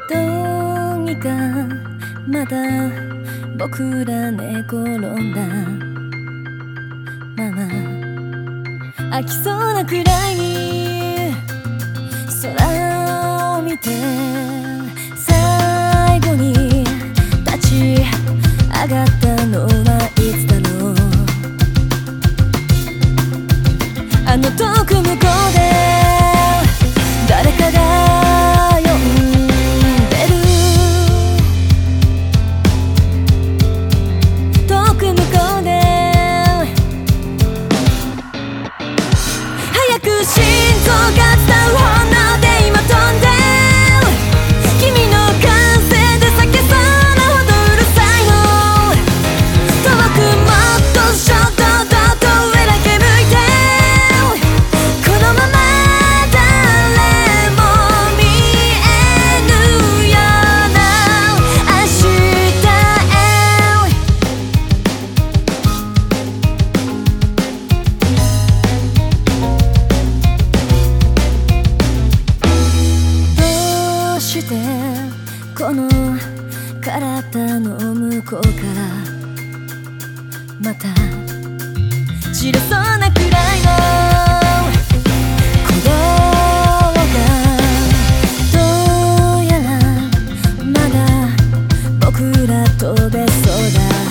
どうにかまだ僕ら寝転んだまま飽きそうなくらいに空を見て最後に立ち上がったのはいつだろう。あの遠く向こうで誰かが呼んでる。遠く向こうで早く心臓が伝う炎で今飛んで君の歓声で叫そうなほどうるさいの。遠くもっと衝動と上だけ向いてこのまま誰も見えぬような明日へどうしてこの体の向こうからまた散れそうなくらいの鼓動がどうやらまだ僕ら飛べそうだ。